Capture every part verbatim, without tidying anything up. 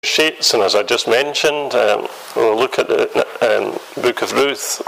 sheets, and as I just mentioned, um, we'll look at the um, book of Ruth.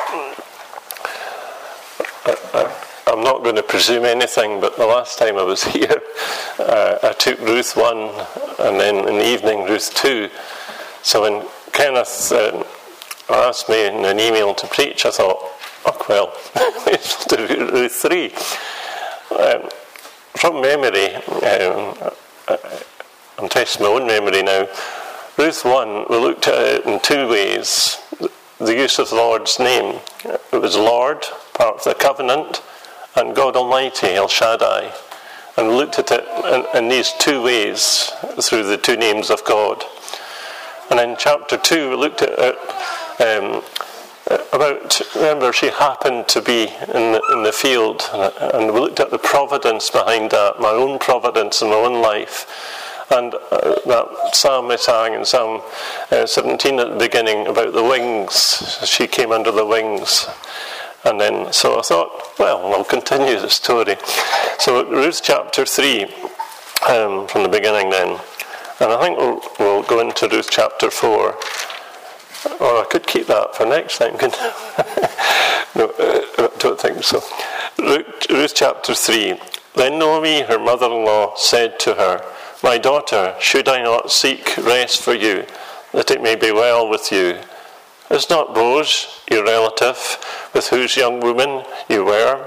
I, I, I'm not going to presume anything, but the last time I was here, uh, I took Ruth one, and then in the evening Ruth two. So when Kenneth um, asked me in an email to preach, I thought, oh well, let's do Ruth three. Um, from memory, um, I'm testing my own memory now. Ruth one, we looked at it in two ways. The use of the Lord's name. It was Lord, part of the covenant, and God Almighty, El Shaddai. And we looked at it in, in these two ways, through the two names of God. And in chapter two, we looked at it um, about, remember, she happened to be in the, in the field, and we looked at the providence behind that, my own providence in my own life. And uh, that psalm I sang in Psalm uh, seventeen at the beginning about the wings, she came under the wings. And then, so I thought, well, I'll continue the story. So Ruth chapter three, um, from the beginning then. And I think we'll, we'll go into Ruth chapter four. Or I could keep that for next time, couldn't I? No, uh, I don't think so. Ruth, Ruth chapter three. Then Naomi, her mother-in-law, said to her, "My daughter, should I not seek rest for you, that it may be well with you? Is not Boaz your relative, with whose young woman you were?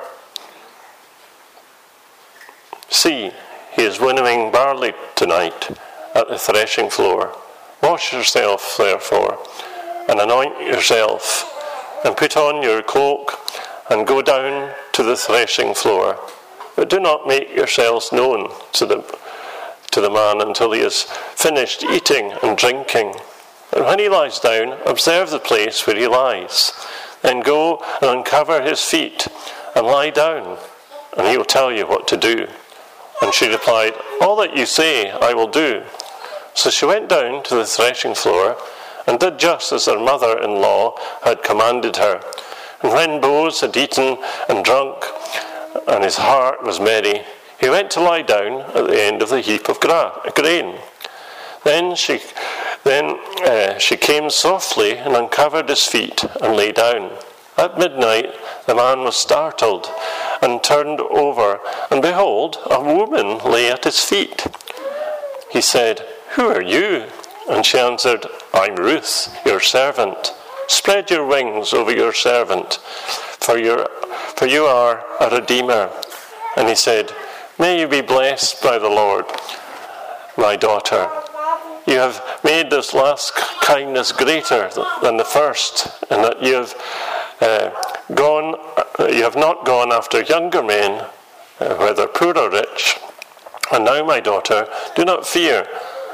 See, he is winnowing barley tonight at the threshing floor. Wash yourself, therefore, and anoint yourself, and put on your cloak, and go down to the threshing floor. But do not make yourselves known to the to the man until he has finished eating and drinking. And when he lies down, observe the place where he lies. Then go and uncover his feet and lie down, and he will tell you what to do." And she replied, "All that you say I will do." So she went down to the threshing floor and did just as her mother-in-law had commanded her. And when Boaz had eaten and drunk, and his heart was merry, he went to lie down at the end of the heap of gra- grain. Then she then uh, she came softly and uncovered his feet and lay down. At midnight the man was startled and turned over, and behold, a woman lay at his feet. He said, "Who are you?" And she answered, "I'm Ruth, your servant. Spread your wings over your servant, for, your, for you are a redeemer." And he said, "May you be blessed by the Lord, my daughter. You have made this last kindness greater than the first, in that you have uh, gone, you have not gone after younger men, uh, whether poor or rich. And now, my daughter, do not fear.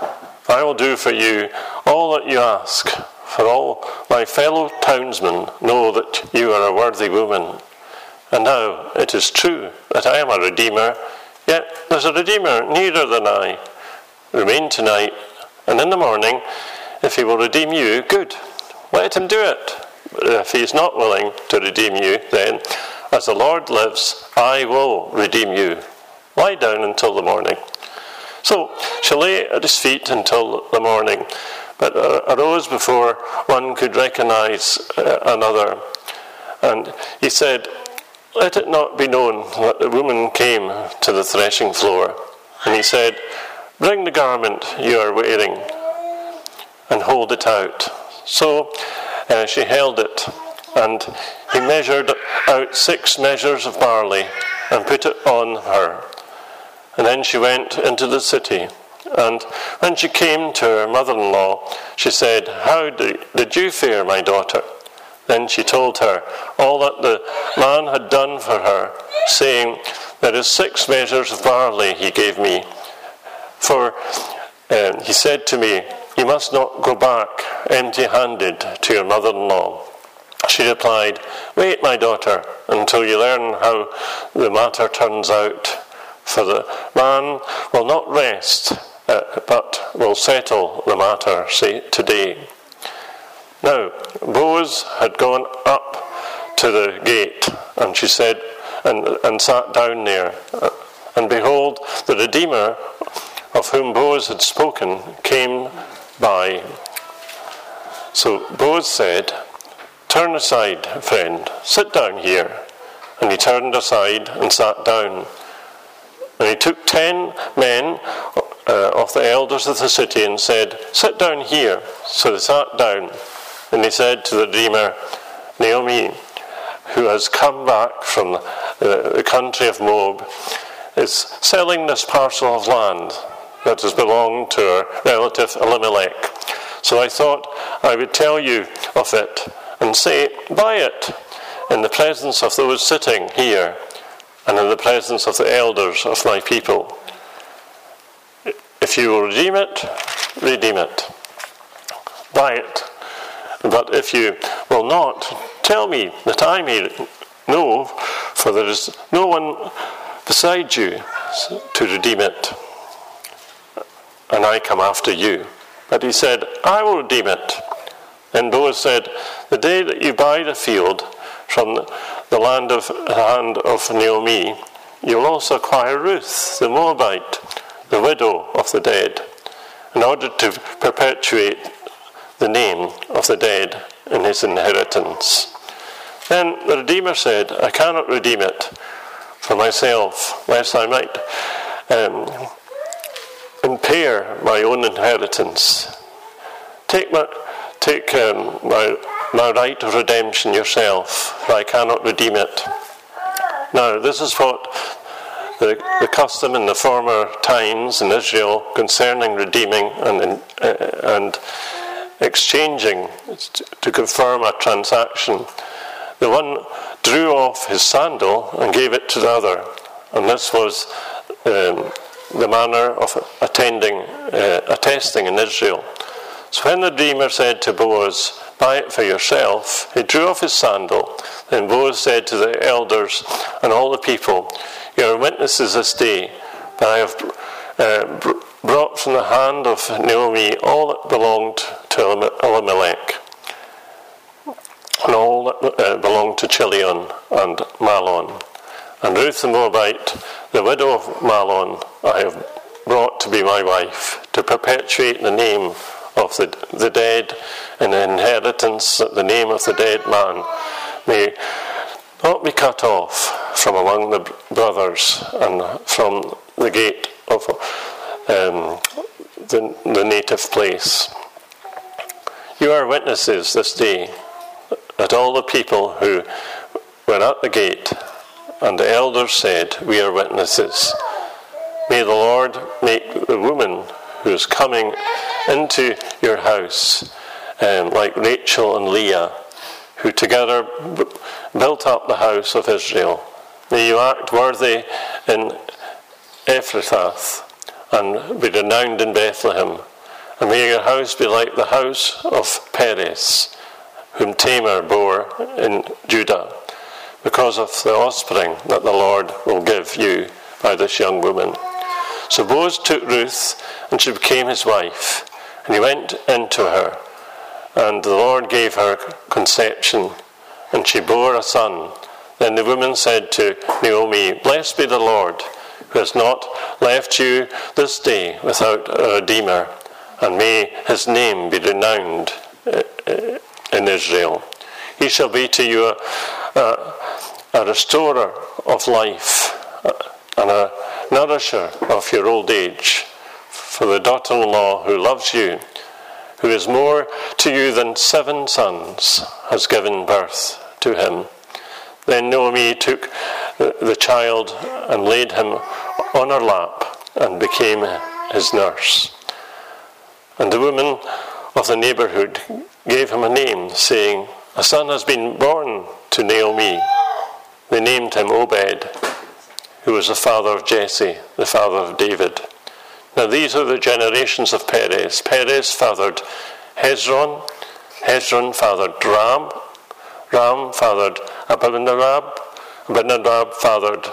I will do for you all that you ask, for all my fellow townsmen know that you are a worthy woman. And now it is true that I am a redeemer, yet there's a redeemer nearer than I. Remain tonight, and in the morning, if he will redeem you, good, let him do it. But if he is not willing to redeem you, then, as the Lord lives, I will redeem you. Lie down until the morning." So she lay at his feet until the morning, but arose before one could recognize uh, another. And he said, "Let it not be known that the woman came to the threshing floor." And he said, "Bring the garment you are wearing and hold it out." So uh, she held it, and he measured out six measures of barley and put it on her. And then she went into the city. And when she came to her mother-in-law, she said, "How did you fare, my daughter?" Then she told her all that the man had done for her, saying, "There is six measures of barley he gave me. For uh, he said to me, 'You must not go back empty-handed to your mother-in-law.'" She replied, "Wait, my daughter, until you learn how the matter turns out. For the man will not rest, uh, but will settle the matter say, today." Now, Boaz had gone up to the gate, and she said, and, and sat down there. And behold, the Redeemer of whom Boaz had spoken came by. So Boaz said, "Turn aside, friend, sit down here." And he turned aside and sat down. And he took ten men uh, of the elders of the city and said, "Sit down here." So they sat down. And he said to the Redeemer, "Naomi, who has come back from the, the country of Moab, is selling this parcel of land that has belonged to her relative Elimelech. So I thought I would tell you of it and say, buy it in the presence of those sitting here and in the presence of the elders of my people. If you will redeem it, redeem it. Buy it. But if you will not, tell me that I may know, for there is no one beside you to redeem it, and I come after you." But he said, "I will redeem it." And Boaz said, "The day that you buy the field from the land of the hand of Naomi, you will also acquire Ruth, the Moabite, the widow of the dead, in order to perpetuate the name of the dead in his inheritance." Then the Redeemer said, "I cannot redeem it for myself, lest I might um, impair my own inheritance. Take my, take um, my, my right of redemption yourself, for I cannot redeem it." Now, this is what the, the custom in the former times in Israel concerning redeeming and, uh, and exchanging to confirm a transaction. The one drew off his sandal and gave it to the other, and this was um, the manner of attending, uh, attesting in Israel. So when the Redeemer said to Boaz, "Buy it for yourself," he drew off his sandal. Then Boaz said to the elders and all the people, "You are witnesses this day that I have uh, brought from the hand of Naomi all that belonged to Elimelech, and all that uh, belonged to Chilion and Mahlon. And Ruth the Moabite, the widow of Mahlon, I have brought to be my wife, to perpetuate the name of the, the dead and the inheritance, that the name of the dead man may not be cut off from among the brothers and from the gate of um, the, the native place. You are witnesses this day that all the people who were at the gate and the elders said, we are witnesses. May the Lord make the woman who is coming into your house um, like Rachel and Leah, who together b- built up the house of Israel. May you act worthy in Ephrathah and be renowned in Bethlehem. And may your house be like the house of Perez, whom Tamar bore in Judah, because of the offspring that the Lord will give you by this young woman. So Boaz took Ruth, and she became his wife, and he went into her, and the Lord gave her conception, and she bore a son. Then the woman said to Naomi, "Blessed be the Lord, who has not left you this day without a redeemer, and may his name be renowned in Israel. He shall be to you a, a, a restorer of life and a nourisher of your old age. For the daughter-in-law who loves you, who is more to you than seven sons, has given birth to him." Then Naomi took the, the child and laid him on her lap and became his nurse. And the women of the neighborhood gave him a name, saying, "A son has been born to Naomi." They named him Obed, who was the father of Jesse, the father of David. Now these are the generations of Perez. Perez fathered Hezron. Hezron fathered Ram. Ram fathered Abinadab. Abinadab fathered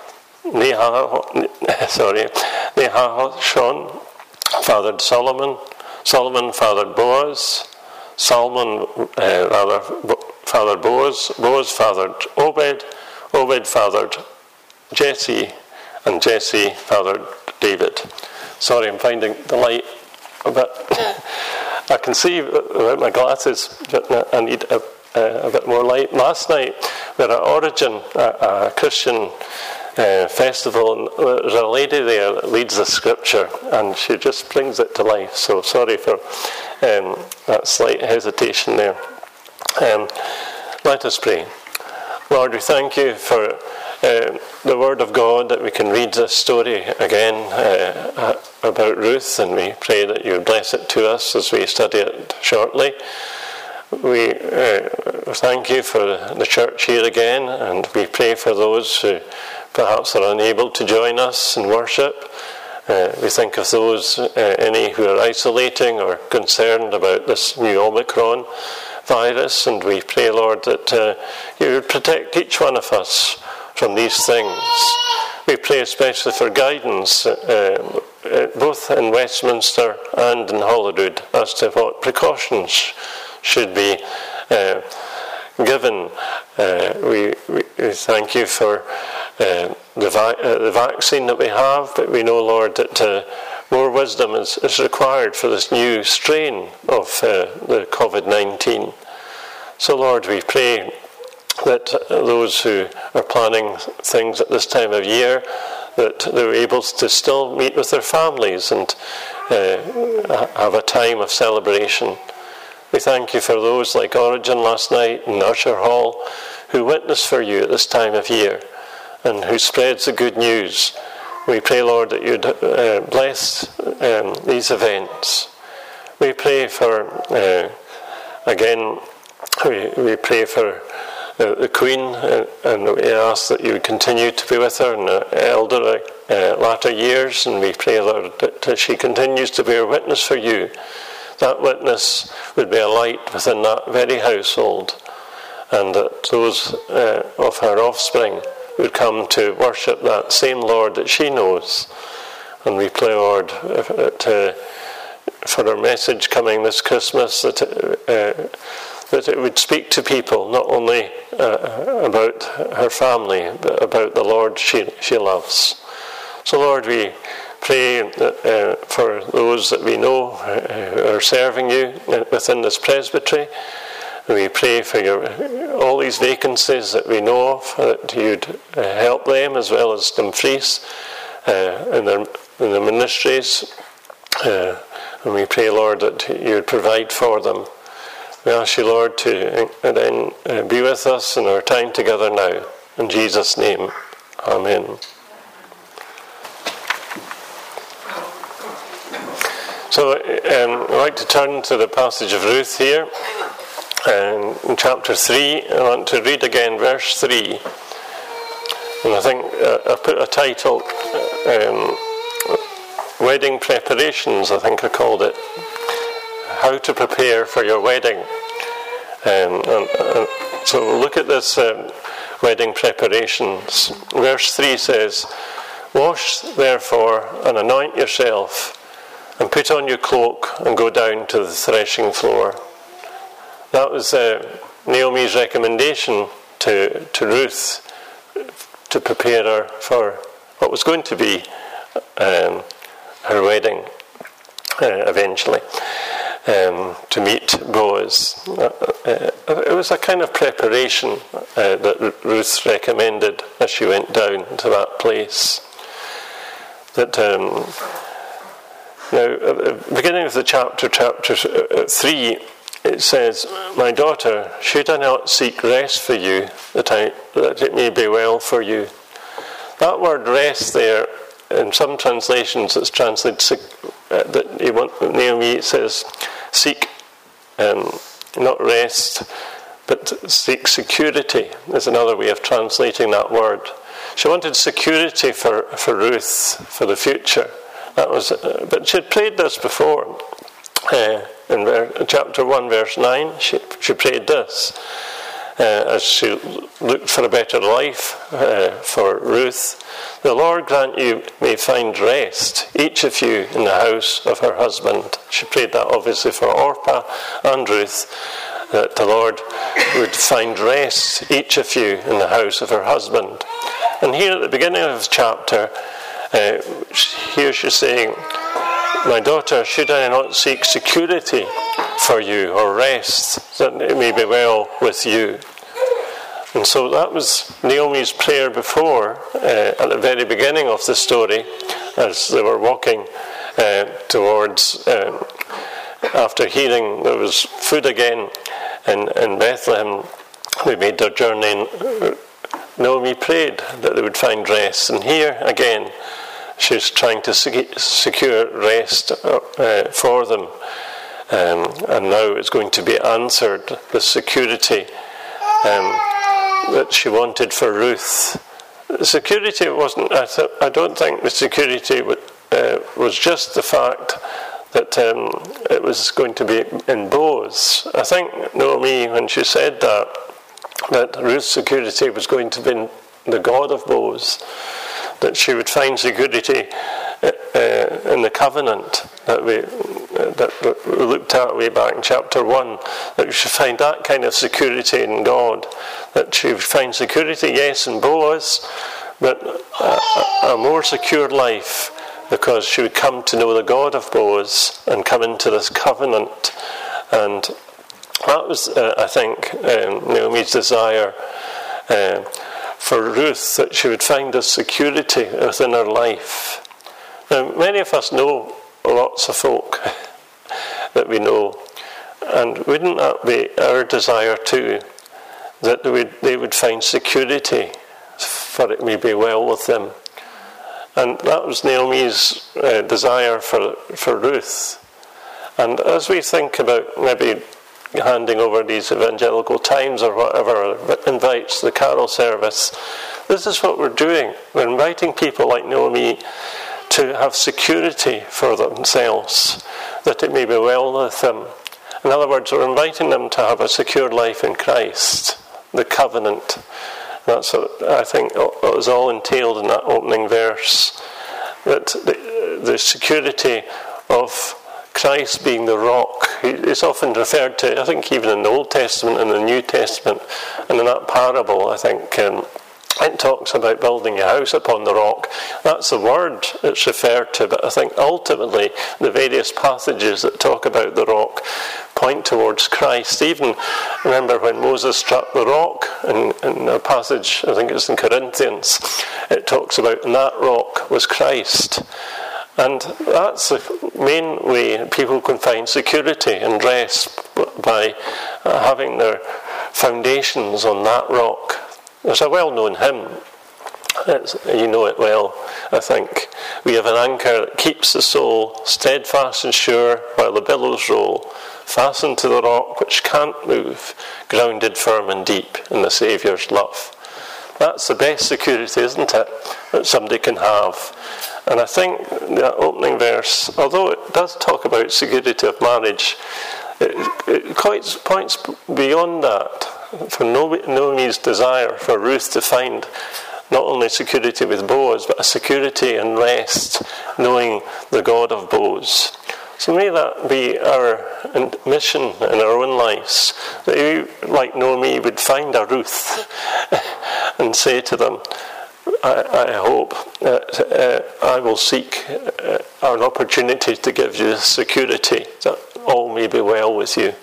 Nehah, sorry, Nehahshon, fathered Solomon. Solomon fathered Boaz. Solomon uh, rather fathered Boaz. Boaz fathered Obed. Obed fathered Jesse, and Jesse fathered David. Sorry, I'm finding the light a bit I can see without my glasses, but I need a, a bit more light. Last night, we were at Origin, a, a Christian uh, festival, and there's a lady there that leads the scripture, and she just brings it to life. So sorry for um, that slight hesitation there. Um, let us pray. Lord, we thank you for Uh, the Word of God, that we can read this story again uh, about Ruth, and we pray that you bless it to us as we study it shortly. We uh, thank you for the church here again, and we pray for those who perhaps are unable to join us in worship. Uh, we think of those, uh, any who are isolating or concerned about this new Omicron virus, and we pray, Lord, that uh, you would protect each one of us from these things. We pray especially for guidance, uh, uh, both in Westminster and in Holyrood, as to what precautions should be uh, given. Uh, we, we, we thank you for uh, the, va- uh, the vaccine that we have, but we know, Lord, that uh, more wisdom is, is required for this new strain of uh, the covid nineteen. So, Lord, we pray that those who are planning things at this time of year, that they're able to still meet with their families and uh, have a time of celebration. We thank you for those like Origin last night and Usher Hall, who witness for you at this time of year and who spreads the good news. We pray, Lord, that you'd uh, bless um, these events. We pray for, uh, again, we, we pray for Uh, the Queen, uh, and we ask that you would continue to be with her in the elder uh, latter years, and we pray, Lord, that as she continues to bear witness for you, that witness would be a light within that very household, and that those uh, of her offspring would come to worship that same Lord that she knows. And we pray, Lord, that, uh, for our message coming this Christmas, that uh, that it would speak to people not only uh, about her family, but about the Lord she, she loves. So, Lord, we pray that, uh, for those that we know uh, who are serving you within this presbytery. We pray for your, all these vacancies that we know of, that you'd uh, help them as well as Dumfries uh, in, their, in their ministries. Uh, and we pray, Lord, that you'd provide for them. We ask you, Lord, to then uh, be with us in our time together now. In Jesus' name, amen. So um, I'd like to turn to the passage of Ruth here. Um, in chapter three, I want to read again verse three. And I think uh, I put a title, um, Wedding Preparations, I think I called it. How to prepare for your wedding. Um, and, and so we'll look at this um, wedding preparations. Verse three says, "Wash therefore and anoint yourself, and put on your cloak and go down to the threshing floor." That was uh, Naomi's recommendation to, to Ruth to prepare her for what was going to be um, her wedding uh, eventually. Um, to meet Boaz. Uh, uh, it was a kind of preparation uh, that Ruth recommended as she went down to that place. That um, now, at the beginning of the chapter, chapter three, it says, "My daughter, should I not seek rest for you, that I that it may be well for you?" That word "rest" there, in some translations, it's translated uh, that you want, Naomi says, seek um, not rest, but seek security is another way of translating that word. She wanted security for, for Ruth, for the future. That was, uh, but she had prayed this before. Uh, in ver- chapter one, verse nine, she, she prayed this. Uh, as she looked for a better life uh, for Ruth. "The Lord grant you may find rest, each of you in the house of her husband." She prayed that obviously for Orpah and Ruth, that the Lord would find rest, each of you in the house of her husband. And here at the beginning of the chapter, uh, here she's saying, my daughter, should I not seek security for you, or rest, that it may be well with you? And so that was Naomi's prayer before, uh, at the very beginning of the story, as they were walking uh, towards, um, after hearing there was food again in, in Bethlehem, they made their journey, and Naomi prayed that they would find rest. And here again, she's trying to secure rest uh, for them. Um, and now it's going to be answered, the security um, that she wanted for Ruth. The security wasn't, I, th- I don't think the security w- uh, was just the fact that um, it was going to be in Boaz. I think Naomi, when she said that, that Ruth's security was going to be in the God of Boaz, that she would find security uh, uh, in the covenant that we uh, that we looked at way back in chapter one, that we should find that kind of security in God, that she would find security, yes, in Boaz, but a, a more secure life, because she would come to know the God of Boaz and come into this covenant. And that was, uh, I think, um, Naomi's desire uh, for Ruth, that she would find this security within her life. Now, many of us know lots of folk that we know, and wouldn't that be our desire too, that they would, they would find security, for it may be well with them? And that was Naomi's uh, desire for, for Ruth. And as we think about maybe handing over these evangelical times or whatever invites the carol service, this is what we're doing. We're inviting people like Naomi to have security for themselves, that it may be well with them. In other words, we're inviting them to have a secure life in Christ, the covenant. That's what I think is all entailed in that opening verse, that the, the security of Christ being the rock is often referred to, I think, even in the Old Testament and the New Testament. And in that parable, I think, um, it talks about building a house upon the rock. That's the word it's referred to, but I think ultimately the various passages that talk about the rock point towards Christ. Even, remember when Moses struck the rock, in, in a passage, I think it's in Corinthians, it talks about, and that rock was Christ. And that's the main way people can find security and rest, by having their foundations on that rock. There's a well-known hymn, it's, you know it well, I think. We have an anchor that keeps the soul steadfast and sure while the billows roll, fastened to the rock which can't move, grounded firm and deep in the Saviour's love. That's the best security, isn't it, that somebody can have. And I think the opening verse, although it does talk about security of marriage, it, it quite points beyond that, for Naomi's desire for Ruth to find not only security with Boaz, but a security and rest, knowing the God of Boaz. So may that be our mission in our own lives, that you, like Naomi, would find a Ruth and say to them, I, I hope that uh, I will seek uh, an opportunity to give you security, that all may be well with you.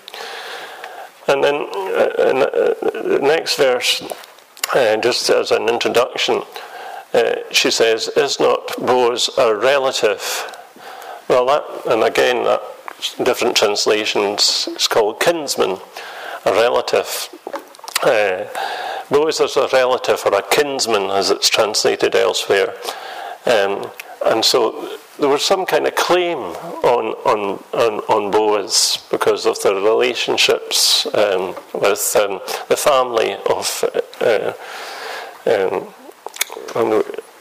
And then uh, in the next verse, uh, just as an introduction, uh, she says, is not Boaz a relative? Well, that, and again, that, different translations, it's called kinsman, a relative. Uh, Boaz is a relative, or a kinsman, as it's translated elsewhere. Um, and so there was some kind of claim on on, on, on Boaz because of their relationships um, with um, the family of... Uh, um, and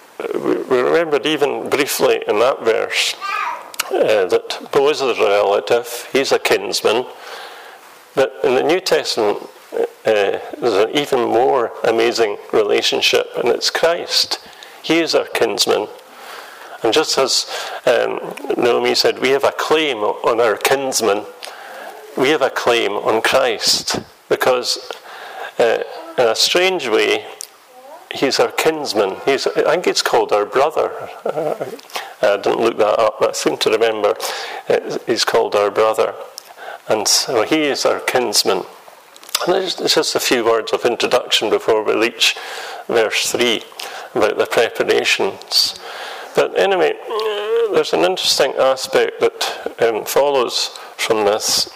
we remembered even briefly in that verse uh, that Boaz is a relative, he's a kinsman, but in the New Testament uh, there's an even more amazing relationship, and it's Christ. He is our kinsman. And just as um, Naomi said, we have a claim on our kinsman, we have a claim on Christ, because uh, in a strange way, he's our kinsman. He's, I think it's called our brother. Uh, I didn't look that up, but I seem to remember it, he's called our brother. And so he is our kinsman. And there's just a few words of introduction before we reach verse three about the preparations. But anyway, there's an interesting aspect that um, follows from this.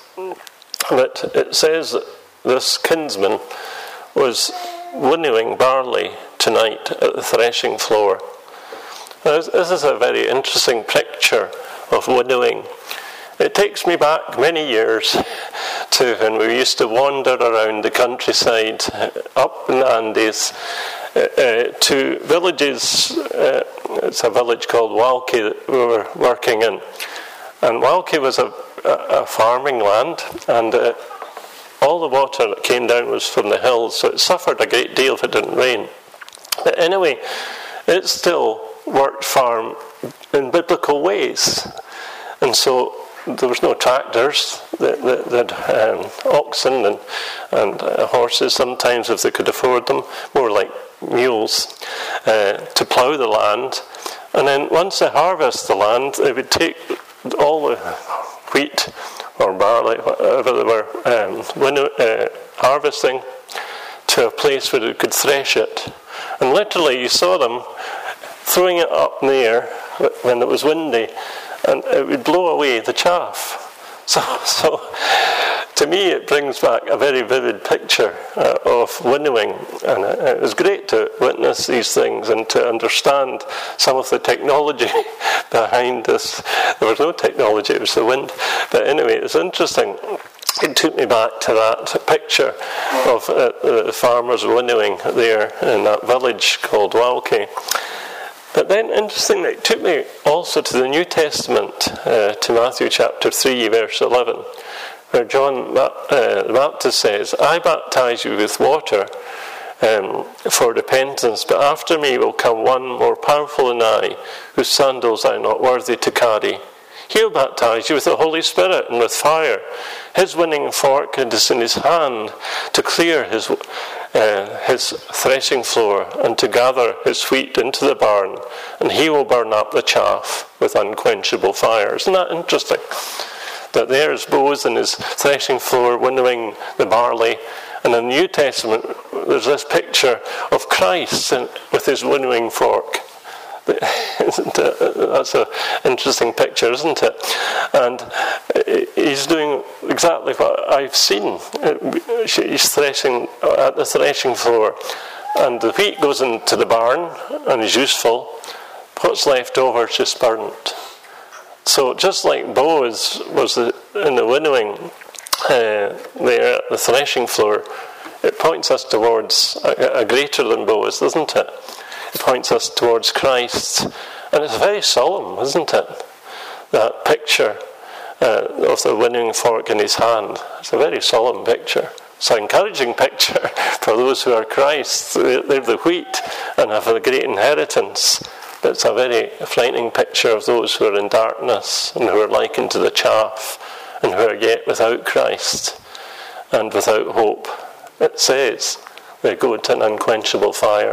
That it says that this kinsman was winnowing barley tonight at the threshing floor. Now, this is a very interesting picture of winnowing. It takes me back many years to when we used to wander around the countryside, up in the Andes, uh, uh, to villages. Uh, it's a village called Hualqui that we were working in. And Hualqui was a, a, a farming land, and uh, all the water that came down was from the hills, so it suffered a great deal if it didn't rain. But anyway, it still worked farm in biblical ways. And so there was no tractors. They, they, they had um, oxen and, and uh, horses sometimes if they could afford them, more like mules, uh, to plough the land. And then once they harvest the land, they would take all the wheat or barley, whatever they were um, winnow, uh, harvesting, to a place where they could thresh it. And literally you saw them throwing it up in the air when it was windy, and it would blow away the chaff. So, so to me it brings back a very vivid picture uh, of winnowing, and it, it was great to witness these things and to understand some of the technology behind this. There was no technology, it was the wind. But anyway, it's interesting. It took me back to that picture of uh, the farmers winnowing there in that village called Hualqui. But then, interestingly, it took me also to the New Testament, uh, to Matthew chapter three, verse eleven, where John uh, the Baptist says, I baptize you with water um, for repentance, but after me will come one more powerful than I, whose sandals I am not worthy to carry. He'll baptize you with the Holy Spirit and with fire. His winning fork is in his hand to clear his uh, his threshing floor and to gather his wheat into the barn, and he will burn up the chaff with unquenchable fire. Isn't that interesting? That there's Boaz in his threshing floor winnowing the barley, and in the New Testament there's this picture of Christ with his winnowing fork. Isn't it? That's an interesting picture, isn't it? And he's doing exactly what I've seen. He's threshing at the threshing floor, and the wheat goes into the barn and is useful. What's left over is just burnt. So just like Boaz was in the winnowing uh, there at the threshing floor, it points us towards a, a greater than Boaz, doesn't it? It points us towards Christ. And it's very solemn, isn't it? That picture uh, of the winnowing fork in his hand. It's a very solemn picture. It's an encouraging picture for those who are Christ. They're the wheat and have a great inheritance. But it's a very frightening picture of those who are in darkness and who are likened to the chaff and who are yet without Christ and without hope. It says they go into an unquenchable fire.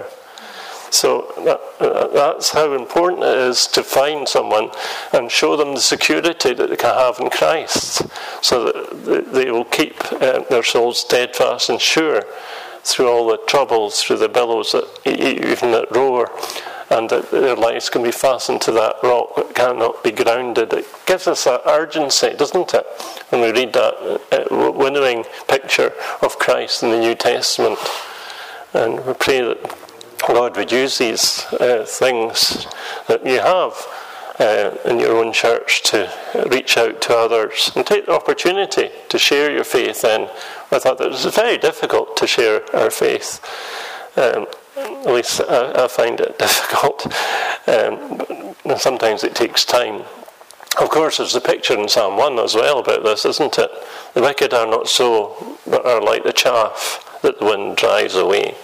So that, uh, that's how important it is to find someone and show them the security that they can have in Christ, so that they will keep uh, their souls steadfast and sure through all the troubles, through the billows, that, even that roar, and that their lives can be fastened to that rock that cannot be grounded. It gives us that urgency, doesn't it, when we read that uh, winnowing picture of Christ in the New Testament. And we pray that God would use these uh, things that you have uh, in your own church to reach out to others and take the opportunity to share your faith in with others. It's very difficult to share our faith. Um, at least I, I find it difficult. Um, and sometimes it takes time. Of course, there's a picture in Psalm one as well about this, isn't it? The wicked are not so, but are like the chaff that the wind drives away.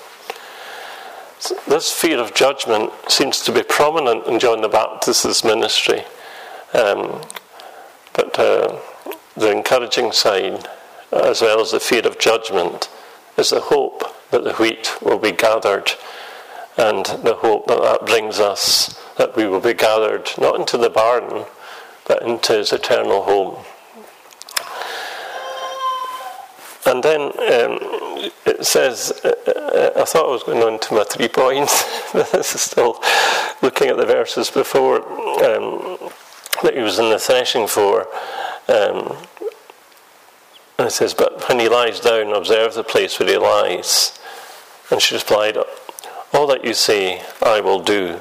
This fear of judgment seems to be prominent in John the Baptist's ministry. Um, but uh, the encouraging side, as well as the fear of judgment, is the hope that the wheat will be gathered and the hope that that brings us, that we will be gathered not into the barn, but into his eternal home. And then um, it says, uh, I thought I was going on to my three points, but this is still looking at the verses before, um, that he was in the threshing floor. Um, and it says, but when he lies down, observe the place where he lies. And she replied, all that you say, I will do.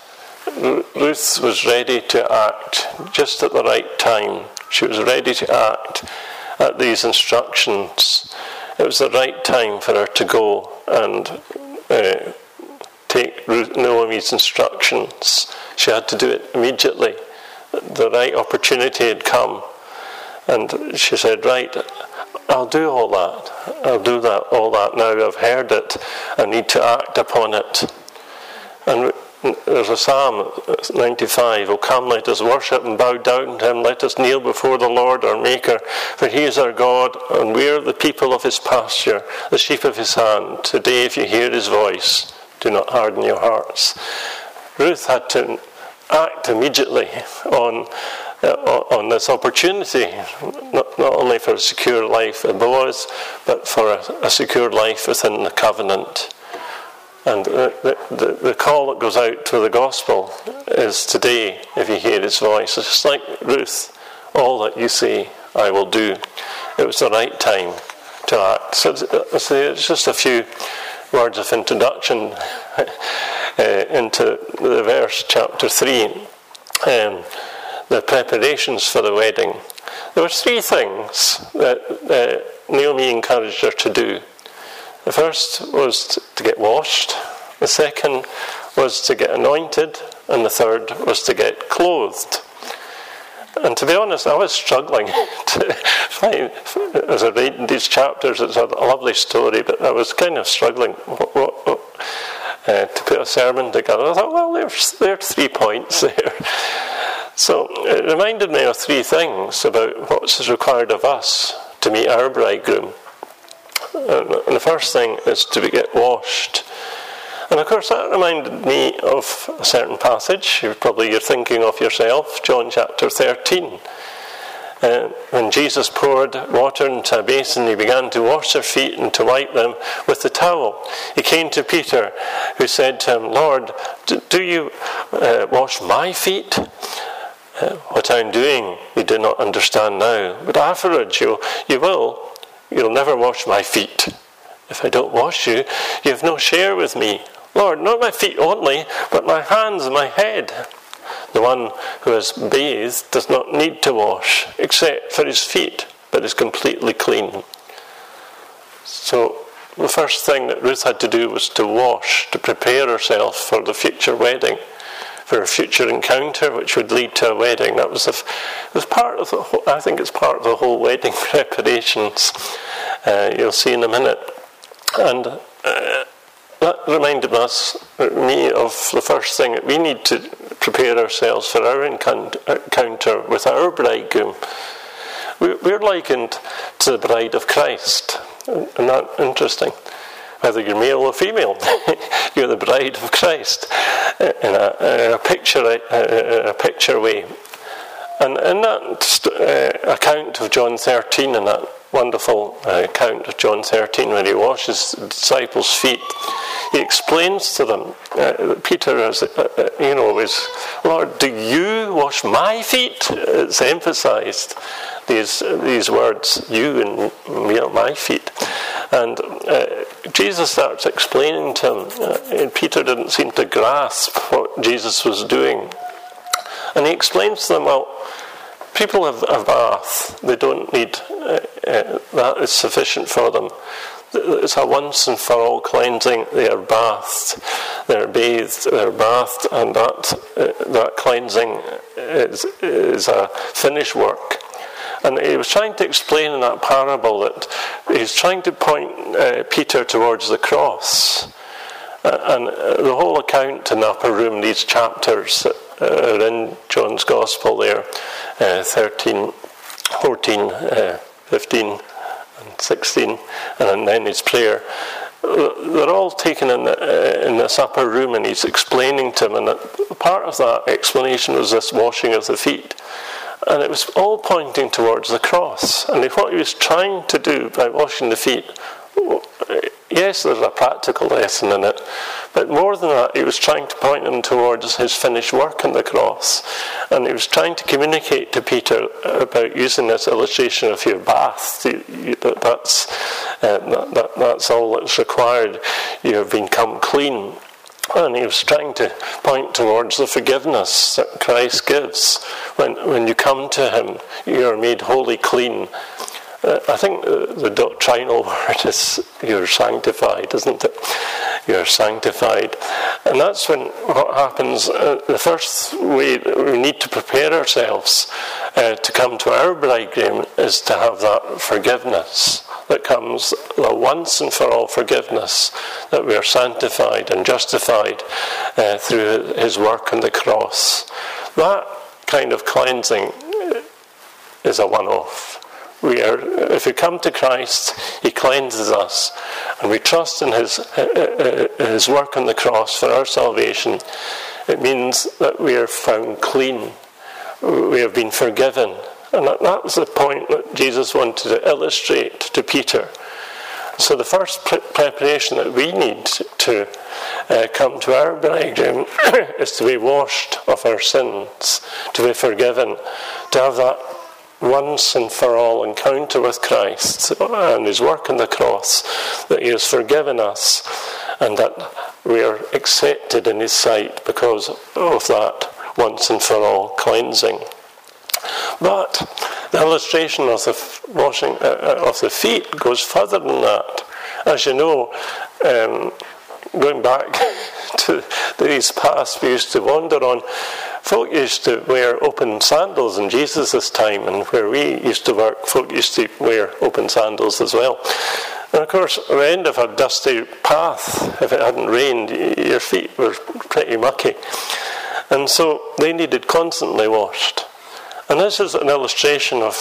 Ruth was ready to act just at the right time. She was ready to act at these instructions. It was the right time for her to go and uh, take Naomi's instructions. She had to do it immediately. The right opportunity had come. And she said, right, I'll do all that. I'll do that, all that now. I've heard it. I need to act upon it. And there's a psalm, ninety-five, O come, let us worship and bow down to him. Let us kneel before the Lord our Maker. For he is our God, and we are the people of his pasture, the sheep of his hand. Today, if you hear his voice, do not harden your hearts. Ruth had to act immediately on uh, on this opportunity, not, not only for a secure life with Boaz, but for a, a secure life within the covenant. And the, the, the call that goes out to the gospel is today, if you hear his voice. It's just like Ruth, all that you say, I will do. It was the right time to act. So it's, it's just a few words of introduction uh, into the verse, chapter three, um, the preparations for the wedding. There were three things that uh, Naomi encouraged her to do. The first was to get washed, the second was to get anointed, and the third was to get clothed. And to be honest, I was struggling to find, as I read these chapters, it's a lovely story, but I was kind of struggling what, what, what, uh, to put a sermon together. I thought, well, there's, there are three points there. So it reminded me of three things about what's required of us to meet our bridegroom. And the first thing is to get washed. And of course that reminded me of a certain passage. You're probably you're thinking of yourself, John chapter thirteen. Uh, when Jesus poured water into a basin, he began to wash their feet and to wipe them with the towel. He came to Peter, who said to him, Lord, do you uh, wash my feet? Uh, what I'm doing you do not understand now, but afterwards you, you will. You'll never wash my feet. If I don't wash you, you have no share with me. Lord, not my feet only, but my hands and my head. The one who has bathed does not need to wash, except for his feet, but is completely clean. So the first thing that Ruth had to do was to wash, to prepare herself for the future wedding, for a future encounter which would lead to a wedding. That was, a, it was part of the whole, I think it's part of the whole wedding preparations. Uh, you'll see in a minute. And uh, that reminded us, me, of the first thing that we need to prepare ourselves for our encounter with our bridegroom. We're likened to the bride of Christ. Isn't that interesting? Whether you're male or female, you're the bride of Christ in a, in a picture, a, a picture way. And in that uh, account of John thirteen, in that wonderful uh, account of John thirteen, when he washes the disciples' feet, he explains to them. Uh, Peter, has, uh, you know, is, Lord, do you wash my feet? It's emphasised. These these words, you and me, my feet. And uh, Jesus starts explaining to him, uh, and Peter didn't seem to grasp what Jesus was doing. And he explains to them, well, people have a bath. They don't need, uh, uh, that is sufficient for them. It's a once and for all cleansing. They are bathed, they're bathed, they're bathed, and that uh, that cleansing is, is a finished work. And he was trying to explain in that parable that he's trying to point uh, Peter towards the cross. Uh, and uh, the whole account in the upper room, these chapters that uh, are in John's Gospel there, uh, thirteen, fourteen, uh, fifteen, and sixteen, and then his prayer, they're all taken in, the, in this upper room, and he's explaining to them, and that part of that explanation was this washing of the feet. And it was all pointing towards the cross. And what he was trying to do by washing the feet, yes, there's a practical lesson in it, but more than that, he was trying to point them towards his finished work on the cross. And he was trying to communicate to Peter about using this illustration of your bath. That that's, uh, that, that's all that's required. You have become clean. And he was trying to point towards the forgiveness that Christ gives. When, when you come to him, you are made wholly clean. Uh, I think the, the doctrinal word is you're sanctified, isn't it? You're sanctified. And that's when what happens, uh, the first way that we need to prepare ourselves uh, to come to our bridegroom is to have that forgiveness that comes, the once and for all forgiveness, that we are sanctified and justified uh, through his work on the cross. That kind of cleansing is a one-off. We are, if we come to Christ, he cleanses us, and we trust in his, uh, his work on the cross for our salvation. It means that we are found clean. We have been forgiven. And that, that was the point that Jesus wanted to illustrate to Peter. So the first pre- preparation that we need to uh, come to our bridegroom is to be washed of our sins, to be forgiven, to have that once and for all encounter with Christ and his work on the cross, that he has forgiven us and that we are accepted in his sight because of that once and for all cleansing. But the illustration of the washing uh, of the feet goes further than that. As you know, um, going back to these paths we used to wander on, folk used to wear open sandals in Jesus' time, and where we used to work, folk used to wear open sandals as well. And of course, at the end of a dusty path, if it hadn't rained, your feet were pretty mucky. And so they needed constantly washed. And this is an illustration of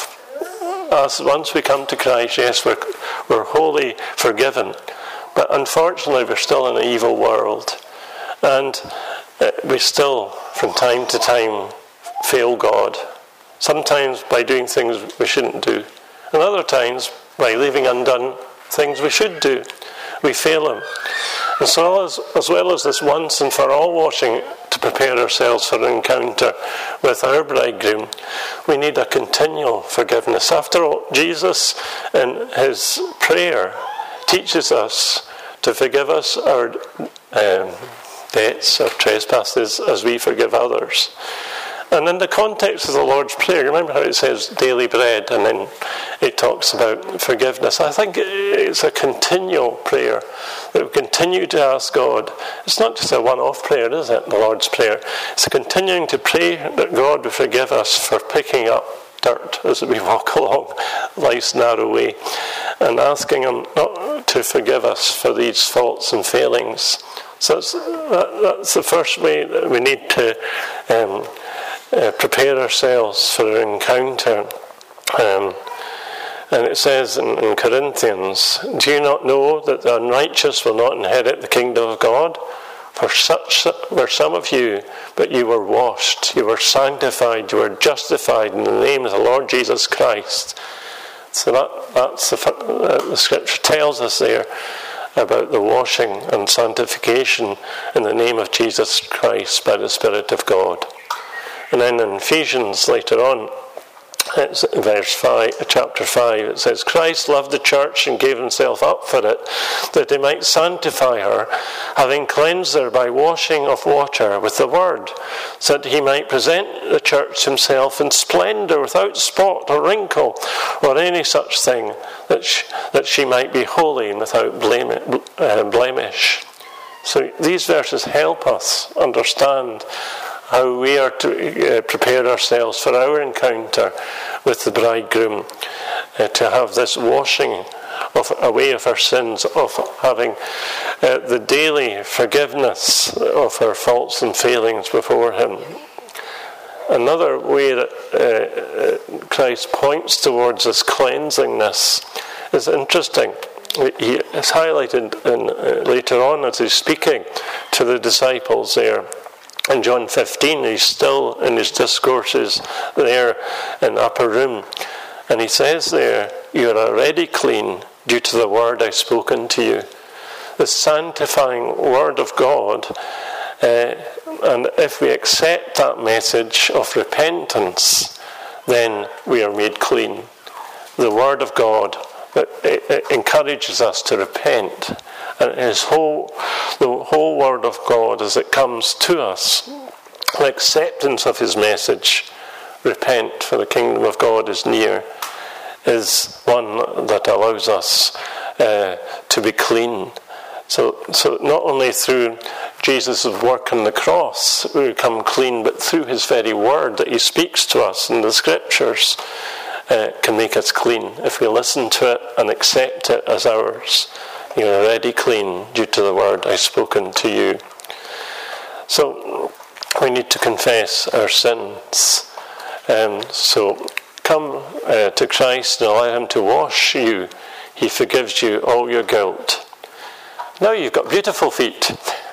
us, once we come to Christ, yes, we're, we're wholly forgiven. But unfortunately, we're still in an evil world. And uh, we still, from time to time, fail God. Sometimes by doing things we shouldn't do. And other times by leaving undone things we should do. We fail him. And so as, as well as this once and for all washing to prepare ourselves for an encounter with our bridegroom, we need a continual forgiveness. After all, Jesus in his prayer teaches us to forgive us our um, debts, our trespasses, as we forgive others. And in the context of the Lord's Prayer, remember how it says daily bread, and then it talks about forgiveness. I think it's a continual prayer that we continue to ask God. It's not just a one-off prayer, is it, the Lord's Prayer? It's a continuing to pray that God will forgive us for picking up dirt as we walk along life's narrow way, and asking him not to forgive us for these faults and failings. So that's, that, that's the first way that we need to um, Uh, prepare ourselves for an encounter. Um, and it says in, in Corinthians, do you not know that the unrighteous will not inherit the kingdom of God? For such were some of you, but you were washed, you were sanctified, you were justified in the name of the Lord Jesus Christ. So that, that's the, uh, the scripture tells us there about the washing and sanctification in the name of Jesus Christ by the Spirit of God. And then in Ephesians later on, it's verse five, chapter five, it says, Christ loved the church and gave himself up for it, that he might sanctify her, having cleansed her by washing of water with the word, so that he might present the church himself in splendour, without spot or wrinkle, or any such thing, that she, that she might be holy and without blame, uh, blemish. So these verses help us understand how we are to uh, prepare ourselves for our encounter with the bridegroom, uh, to have this washing of away of our sins, of having uh, the daily forgiveness of our faults and failings before him. Another way that uh, Christ points towards this cleansingness is interesting. he is highlighted in, uh, later on as he's speaking to the disciples there. In John fifteen, he's still in his discourses there in the upper room. And he says there, you are already clean due to the word I've spoken to you. The sanctifying word of God. Uh, and if we accept that message of repentance, then we are made clean. The word of God that it, it encourages us to repent. And his whole, the whole word of God as it comes to us, the acceptance of his message, repent for the kingdom of God is near, is one that allows us uh, to be clean. So, so not only through Jesus' work on the cross we become clean, but through his very word that he speaks to us in the scriptures uh, can make us clean. If we listen to it and accept it as ours, you are already clean due to the word I've spoken to you. So we need to confess our sins. Um, so come uh, to Christ and allow him to wash you. He forgives you all your guilt. Now you've got beautiful feet.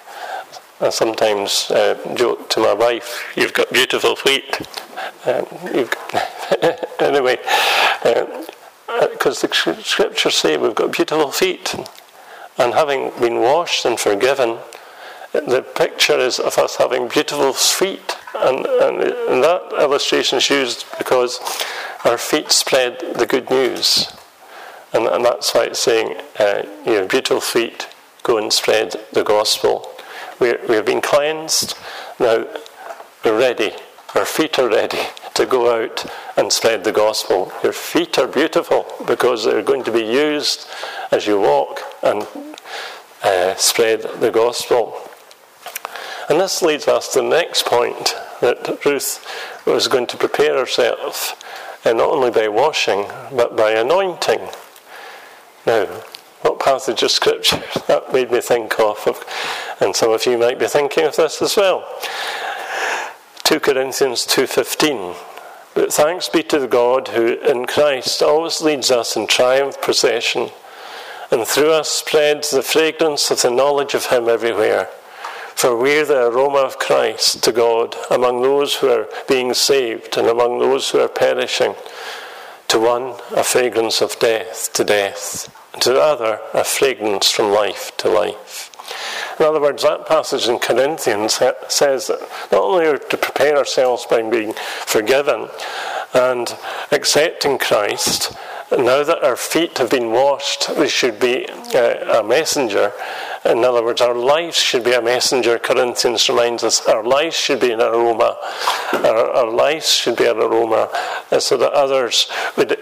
I sometimes uh, joke to my wife, you've got beautiful feet. Um, you've got anyway, because uh, the scriptures say we've got beautiful feet. And having been washed and forgiven, the picture is of us having beautiful feet. And, and, and that illustration is used because our feet spread the good news. And, and that's why it's saying, uh, you know, beautiful feet, go and spread the gospel. We're, we've been cleansed, now we're ready. Our feet are ready to go out and spread the gospel. Your feet are beautiful because they're going to be used as you walk and uh, spread the gospel. And this leads us to the next point, that Ruth was going to prepare herself, and not only by washing, but by anointing. Now, what passage of scripture that made me think of, and some of you might be thinking of this as well. Second Corinthians two fifteen. But thanks be to God who in Christ always leads us in triumph procession, and through us spreads the fragrance of the knowledge of him everywhere. For we're the aroma of Christ to God among those who are being saved and among those who are perishing. To one, a fragrance of death to death, and to the other, a fragrance from life to life. In other words, that passage in Corinthians says that not only are we to prepare ourselves by being forgiven and accepting Christ, now that our feet have been washed, we should be uh, a messenger. In other words, our lives should be a messenger. Corinthians reminds us our lives should be an aroma. Our, our lives should be an aroma so that others would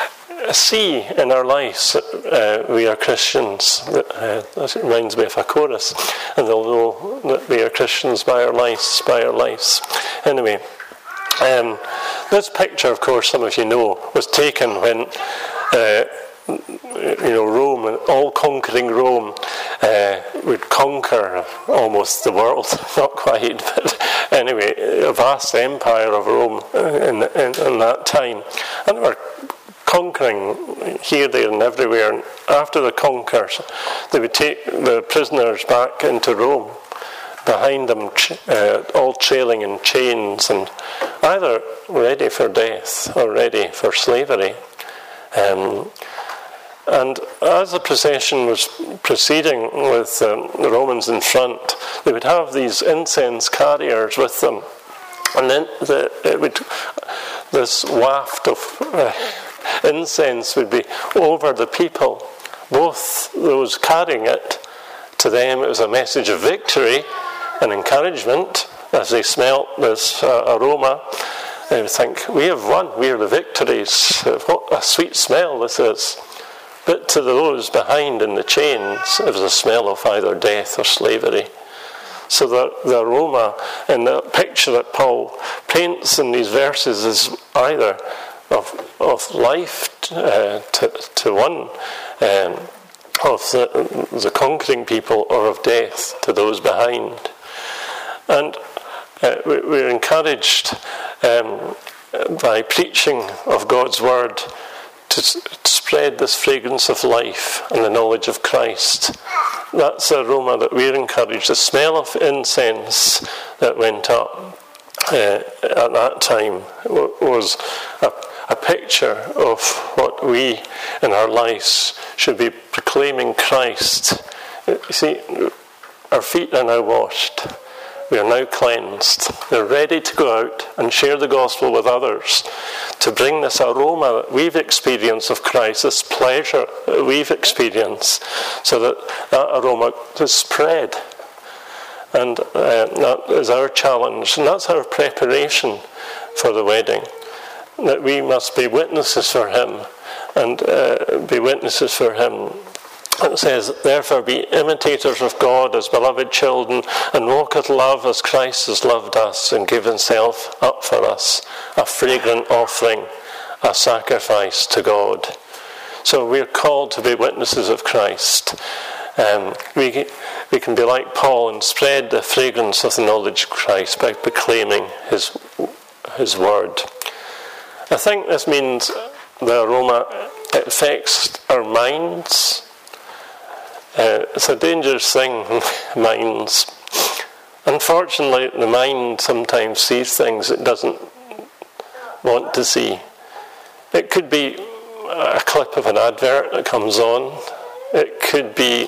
see in our lives that uh, we are Christians. Uh, that reminds me of a chorus. And they'll know that we are Christians by our lives, by our lives. Anyway, um, this picture, of course, some of you know, was taken when uh, you know, Rome, all-conquering Rome, uh, would conquer almost the world. Not quite, but anyway, a vast empire of Rome in, in, in that time. And they were conquering here, there, and everywhere. And after the conquers, they would take the prisoners back into Rome, behind them uh, all trailing in chains, and either ready for death or ready for slavery. Um, And as the procession was proceeding with um, the Romans in front, they would have these incense carriers with them. And then the, it would, this waft of uh, incense would be over the people. Both those carrying it, to them it was a message of victory and encouragement. As they smelt this uh, aroma, they would think, we have won, we are the victories. What a sweet smell this is. But to those behind in the chains, it was a smell of either death or slavery. So the, the aroma and the picture that Paul paints in these verses is either of, of life uh, to, to one, um, of the, the conquering people, or of death to those behind. And uh, we, we're encouraged um, by preaching of God's word to spread this fragrance of life and the knowledge of Christ. That's the aroma that we're encouraged. The smell of incense that went up uh, at that time was a, a picture of what we in our lives should be proclaiming Christ. You see, our feet are now washed. We are now cleansed. We're ready to go out and share the gospel with others, to bring this aroma that we've experienced of Christ, this pleasure that we've experienced, so that that aroma is spread. And uh, that is our challenge, and that's our preparation for the wedding, that we must be witnesses for him, and uh, be witnesses for him. It says, therefore be imitators of God as beloved children, and walk with love as Christ has loved us and given himself up for us, a fragrant offering, a sacrifice to God. So we're called to be witnesses of Christ. Um, we, we can be like Paul and spread the fragrance of the knowledge of Christ by proclaiming his, his word. I think this means the aroma affects our minds. Uh, it's a dangerous thing, minds. Unfortunately, the mind sometimes sees things it doesn't want to see. It could be a clip of an advert that comes on. It could be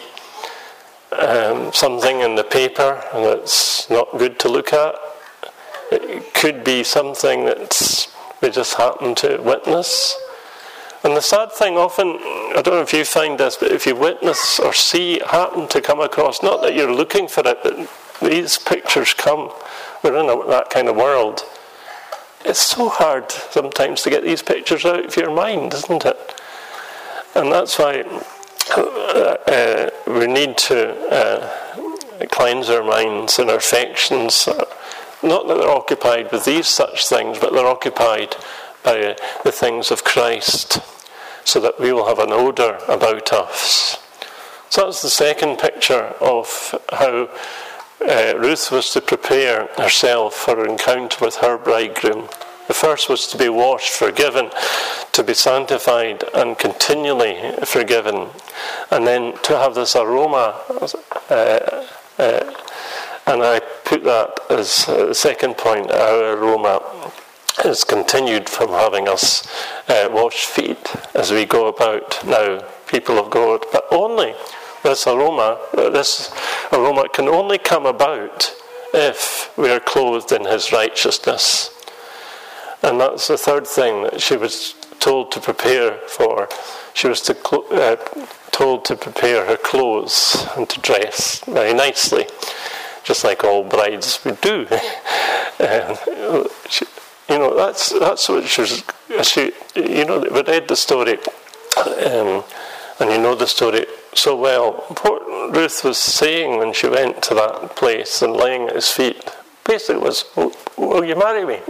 um, something in the paper that's not good to look at. It could be something that we just happen to witness. And the sad thing often, I don't know if you find this, but if you witness or see, happen to come across, not that you're looking for it, but these pictures come. We're in a, that kind of world. It's so hard sometimes to get these pictures out of your mind, isn't it? And that's why uh, uh, we need to uh, cleanse our minds and our affections. Not that they're occupied with these such things, but they're occupied by the things of Christ, so that we will have an odour about us. So that's the second picture of how uh, Ruth was to prepare herself for her encounter with her bridegroom. The first was to be washed, forgiven, to be sanctified and continually forgiven, and then to have this aroma. Uh, uh, and I put that as the second point, our aroma is continued from having us uh, wash feet as we go about now, people of God. But only this aroma, this aroma can only come about if we are clothed in his righteousness. And that's the third thing that she was told to prepare for. She was to cl- uh, told to prepare her clothes and to dress very nicely, just like all brides would do. uh, she, You know, that's that's what she was, she, you know, we read the story, um, and you know the story so well. What Ruth was saying when she went to that place and laying at his feet, basically was, will, will you marry me?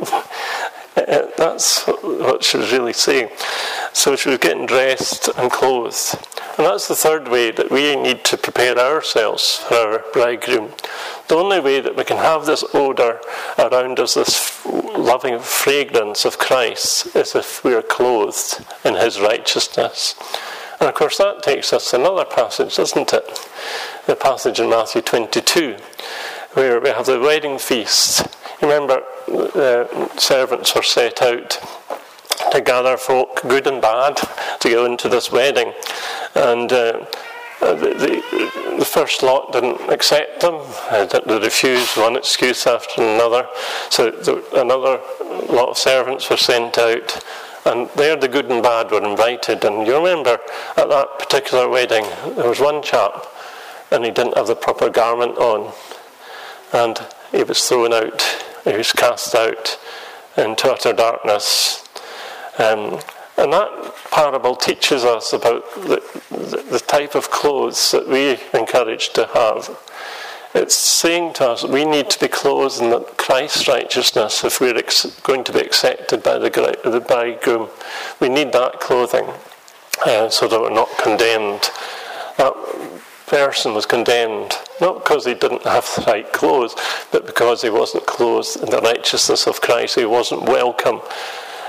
That's what she was really saying. So she was getting dressed and clothed. And that's the third way that we need to prepare ourselves for our bridegroom. The only way that we can have this odour around us, this loving fragrance of Christ, is if we are clothed in his righteousness. And of course that takes us to another passage, doesn't it? The passage in Matthew twenty-two, where we have the wedding feast. You remember the servants were set out to gather folk, good and bad, to go into this wedding. And uh, the, the, the first lot didn't accept them. Uh, they refused one excuse after another. So the, another lot of servants were sent out. And there the good and bad were invited. And you remember at that particular wedding, there was one chap, and he didn't have the proper garment on. And he was thrown out. He was cast out into utter darkness. Um, and that parable teaches us about the, the, the type of clothes that we encouraged to have. It's saying to us we need to be clothed in Christ's righteousness if we're ex- going to be accepted by the, the bridegroom. We need that clothing uh, so that we're not condemned. That person was condemned not because he didn't have the right clothes, but because he wasn't clothed in the righteousness of Christ. He wasn't welcome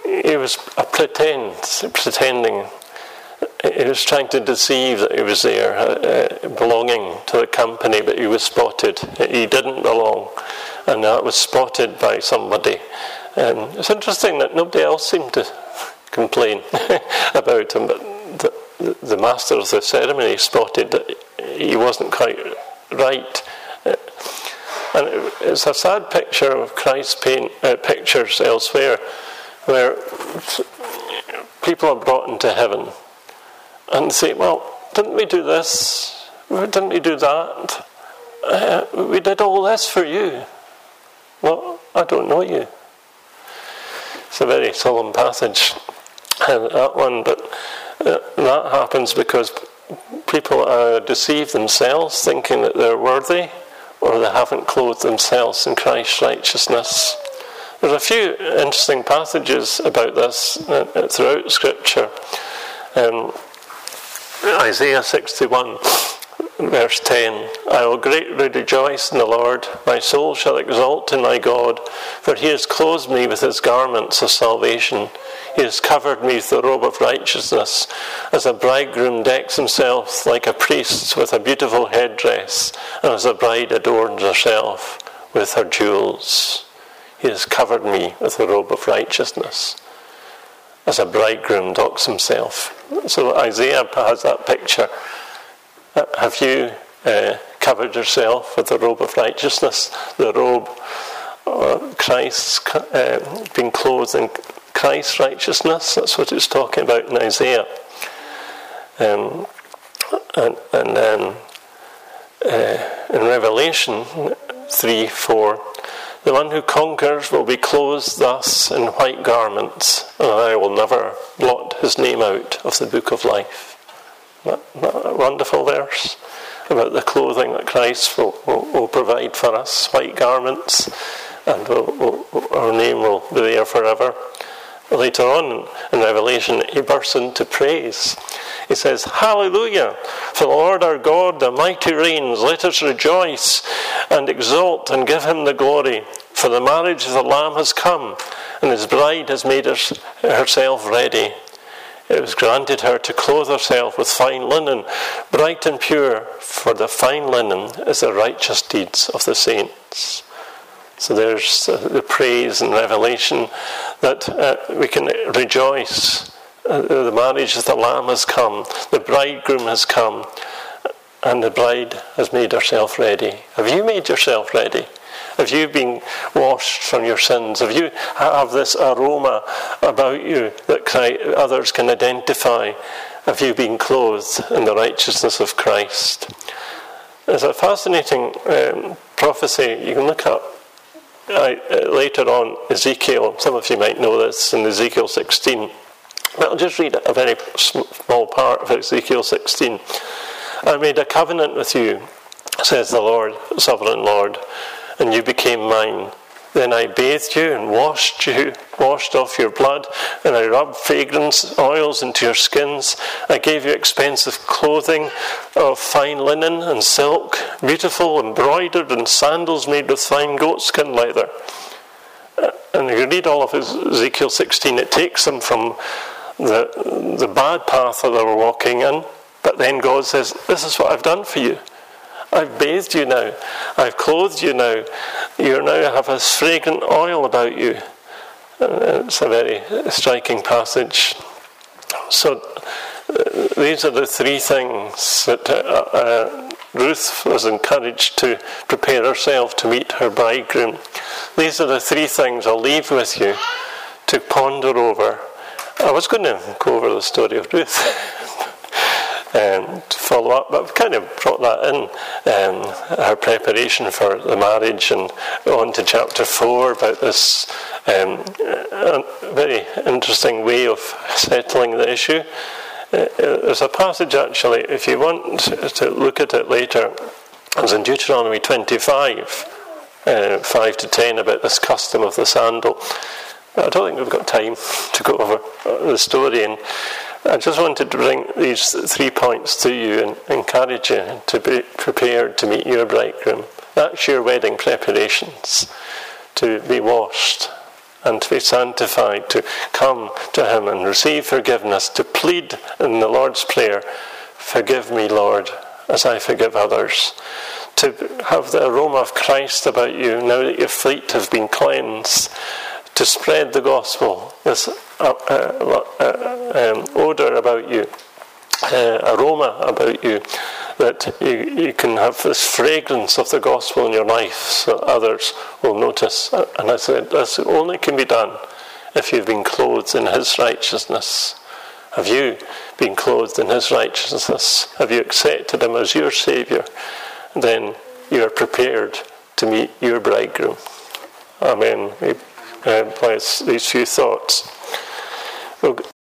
he was a pretend, pretending. He was trying to deceive that he was there, uh, belonging to the company, but he was spotted. He didn't belong, and that was spotted by somebody. Um, it's interesting that nobody else seemed to complain about him, but the, the master of the ceremony spotted that he wasn't quite right. Uh, and it, it's a sad picture of Christ's paint, uh, pictures elsewhere, where people are brought into heaven and say, well, didn't we do this? Didn't we do that? Uh, we did all this for you. Well, I don't know you. It's a very solemn passage, uh, that one, but uh, that happens because people uh, deceive themselves, thinking that they're worthy, or they haven't clothed themselves in Christ's righteousness. There's a few interesting passages about this uh, throughout Scripture. Um, Isaiah sixty-one, verse ten, I will greatly rejoice in the Lord. My soul shall exult in my God, for he has clothed me with his garments of salvation. He has covered me with the robe of righteousness, as a bridegroom decks himself like a priest with a beautiful headdress, and as a bride adorns herself with her jewels. He has covered me with the robe of righteousness, as a bridegroom docks himself. So Isaiah has that picture. Have you uh, covered yourself with the robe of righteousness? The robe of Christ, uh, being clothed in Christ's righteousness. That's what it's talking about in Isaiah. Um, and and then uh, in Revelation three four, the one who conquers will be clothed thus in white garments, and I will never blot his name out of the book of life. Isn't that a wonderful verse about the clothing that Christ will, will, will provide for us, white garments, and we'll, we'll, our name will be there forever. Later on in Revelation, he bursts into praise. He says, Hallelujah, for the Lord our God, the mighty reigns. Let us rejoice and exult and give him the glory. For the marriage of the Lamb has come, and his bride has made her, herself ready. It was granted her to clothe herself with fine linen, bright and pure, for the fine linen is the righteous deeds of the saints. So there's the praise in Revelation that uh, we can rejoice. Uh, the marriage of the Lamb has come, the bridegroom has come, and the bride has made herself ready. Have you made yourself ready? Have you been washed from your sins? Have you have this aroma about you that Christ, others can identify? Have you been clothed in the righteousness of Christ? There's a fascinating um, prophecy you can look up uh, later on, Ezekiel. Some of you might know this in Ezekiel sixteen. But I'll just read a very small part of Ezekiel sixteen. I made a covenant with you, says the Lord, sovereign Lord, and you became mine. Then I bathed you and washed you, washed off your blood, and I rubbed fragrance oils into your skins. I gave you expensive clothing of fine linen and silk, beautiful embroidered, and sandals made with fine goatskin leather. And you read all of Ezekiel sixteen, it takes them from the, the bad path that they were walking in, but then God says, this is what I've done for you. I've bathed you now. I've clothed you now. You now have a fragrant oil about you. Uh, it's a very striking passage. So uh, these are the three things that uh, uh, Ruth was encouraged to prepare herself to meet her bridegroom. These are the three things I'll leave with you to ponder over. I was going to go over the story of Ruth. Um, to follow up, but I've kind of brought that in, um, her preparation for the marriage, and on to chapter four about this um, very interesting way of settling the issue. Uh, there's a passage actually, if you want to look at it later, it's in Deuteronomy twenty-five, uh, five to ten, about this custom of the sandal. But I don't think we've got time to go over the story, and I just wanted to bring these three points to you and encourage you to be prepared to meet your bridegroom. That's your wedding preparations, to be washed and to be sanctified, to come to him and receive forgiveness, to plead in the Lord's Prayer, forgive me, Lord, as I forgive others. To have the aroma of Christ about you now that your feet have been cleansed, to spread the gospel, this uh, uh, uh, um, odour about you, uh, aroma about you, that you, you can have this fragrance of the gospel in your life so others will notice. And I said, this only can be done if you've been clothed in his righteousness. Have you been clothed in his righteousness? Have you accepted him as your Saviour? Then you are prepared to meet your bridegroom. Amen. We uh, bless these few thoughts. We'll